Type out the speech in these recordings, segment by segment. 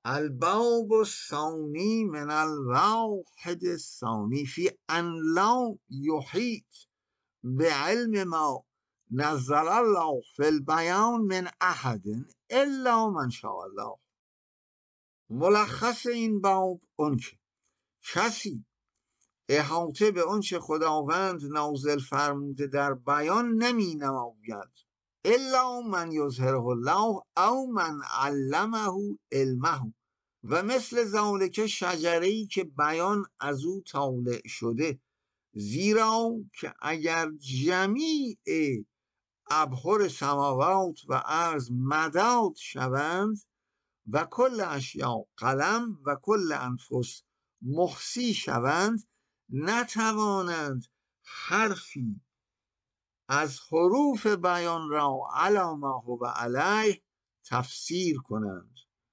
الباب الثانی من الواحد الثانی فی ان لا یحیط بعلم ما نزل الله فی البیان من احد الا من شاء الله. ملخص این باب اون که کسی احاطه به آنچه خداوند نازل فرموده در بیان نمی نماید الا من یظهره الله او من علمه علمه، و مثل ذالک شجره‌ای که بیان از او طالع شده، زیرا که اگر جمیع ابحر سماوات و ارض مداد شوند و کل اشیاء قلم و کل انفس محصی شوند، نتوانند حرفی از حروف بیان را علی ما هو علیه تفسیر کنند.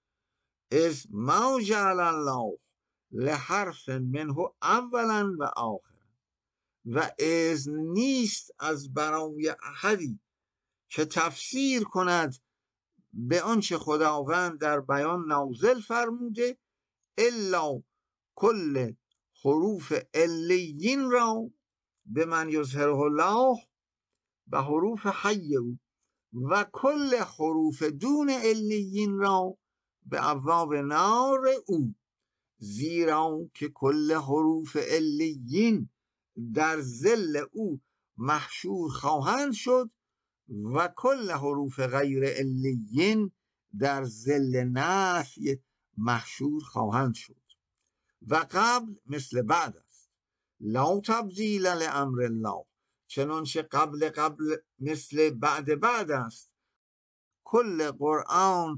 از ما جعل الله لحرف منه اولا و آخر، و از نیست از برای احدی که تفسیر کند به آنچه خداوند در بیان نازل فرموده الا کل حروف علیین را به من یظهره الله و حروف حی او، و کل حروف دون علیین را به ابواب نار او، زیرا که کل حروف علیین در ظل او محشور خواهند شد و کل حروف غیر علیین در ظل نفی محشور خواهند شد. و قبل مثل بعد است، لا تبدیل لامر الله، چنانچه قبل مثل بعد است. کل قرآن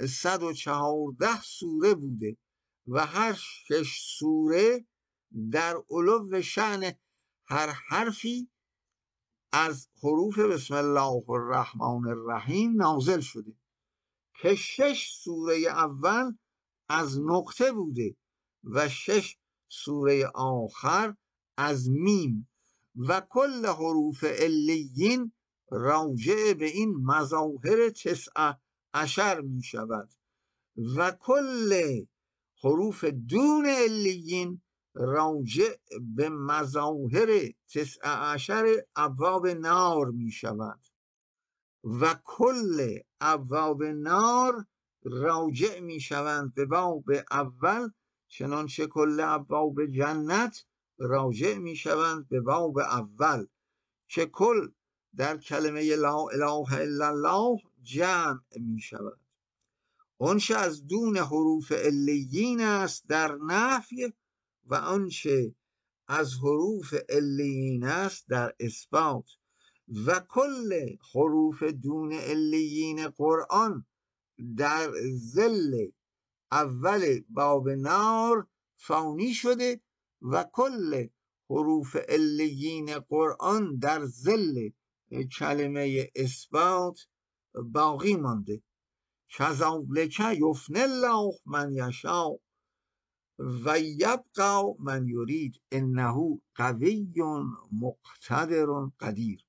114 سوره بوده و هر 6 سوره در علو شأن هر حرفی از حروف بسم الله الرحمن الرحیم نازل شده که 6 سوره اول از نقطه بوده و 6 سوره آخر از میم، و کل حروف علیین راجع به این مظاهر 19 می شود و کل حروف دون علیین راجع به مظاهر 19 ابواب نار می شود و کل ابواب نار راجع می شوند به باب اول، چنانچه کل ابواب جنت راجع می شوند به باب اول که کل در کلمه لا اله الا الله جمع می شود. آنچه از دون حروف علیین است در نفی و آنچه از حروف علیین است در اثبات، و کل حروف دون علیین قرآن در ظل اول باب نار فانی شده و کل حروف علیین قرآن در ظل کلمه اثبات باقی مانده. کذالک یفنی الله من یشاء و یبقی من یرید انه قوی مقتدر قدیر.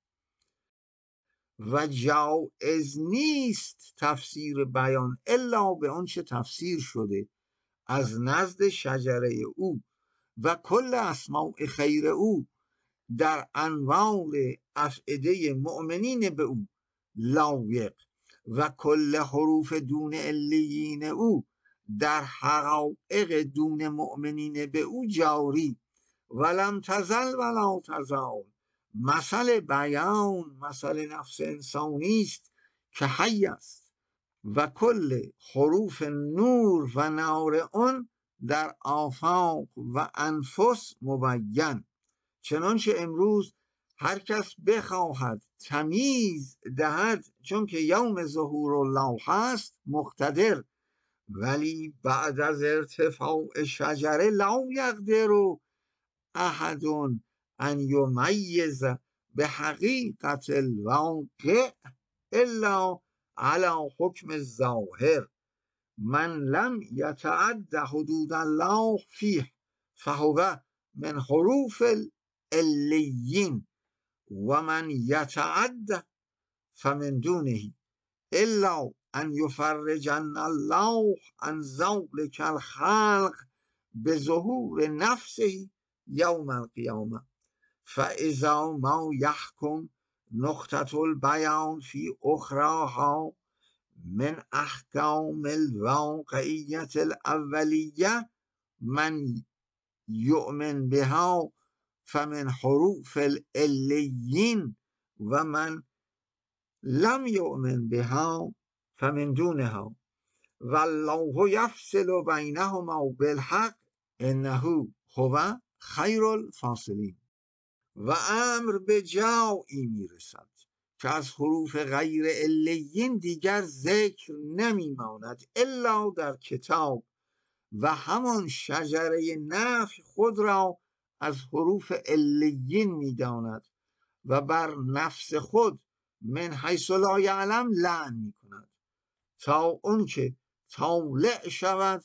و جایز نیست تفسیر بیان الا به آنچه تفسیر شده از نزد شجره او و کل اسماء خیر او در انواع افعده مؤمنین به او لایق، و کل حروف دون علیین او در حقایق دون مؤمنین به او جاری. ولم تزل ولا تزال، مثل بیان مثل نفس انسانی است که حی است و کل حروف نور و نار آن در آفاق و انفس مبین. چنانچه امروز هر کس بخواهد تمیز دهد چون که یوم ظهور الله هست مقتدر، ولی بعد از ارتفاع شجره لا یقدر احد ان یمیز به حقیقت الواقع الا علی حکم الظاهر. من لم یتعد حدود الله فیه فهو من حروف علیین و من یتعد فمن دونه الا ان یفرجن الله عن ذلک الخلق بظهور نفسه یوم القیامه فاذا ما یحکم نقطة البیان فی اخراها من احکام الواقعیت الاولیه من یؤمن بها فمن حروف العلیین و من لم یؤمن بها فمن دونها والله یفصل بینهما بالحق انه هو خیر الفاصلین. و امر به جایی میرسد که از حروف غیر علیین دیگر ذکر نمیماند الا در کتاب و همان شجره نفی خود را از حروف علیین میداند و بر نفس خود من حیث لا یعلم لعن میکند تا اون که طالع شود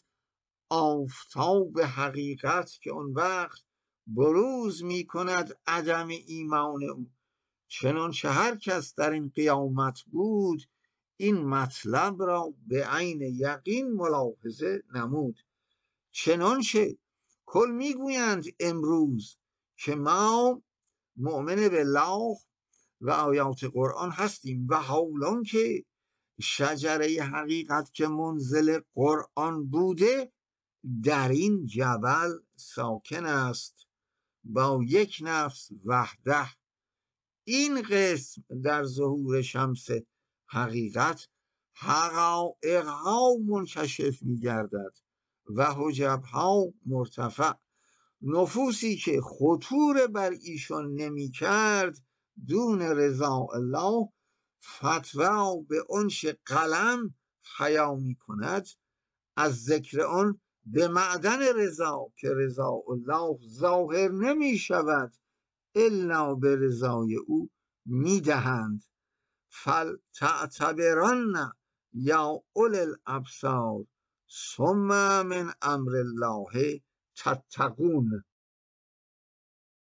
آفتاب حقیقت که اون وقت بروز میکند عدم ایمان او. چنانچه هر کس در این قیامت بود این مطلب را به عین یقین ملاحظه نمود. چنانچه کل میگویند امروز که ما مؤمن بالله و آیات قرآن هستیم و حالان که شجره حقیقت که منزل قرآن بوده در این جبل ساکن است با یک نفس وحده. این قسم در ظهور شمس حقیقت حقایقها منکشف می گردد و حجبها مرتفع. نفوسی که خطور بر ایشان نمی کرد دون رضا الله فتوا به انش قلم حیا می کند از ذکر آن به معدن رضا که رضا الله ظاهر نمی شود الا به رضای او می دهند. فلتعتبرن یا اولی الابصار ثم من امر الله تتقون.